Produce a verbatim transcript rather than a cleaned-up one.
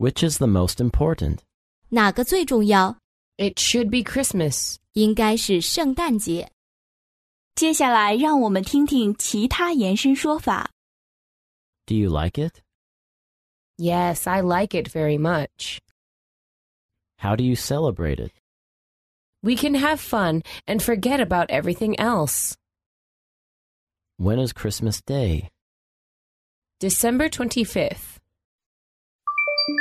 Which is the most important? 哪个最重要？ It should be Christmas. 应该是圣诞节。 接下来让我们听听其他延伸说法。 Do you like it? Yes, I like it very much. How do you celebrate it? We can have fun and forget about everything else. When is Christmas Day? December twenty-fifth.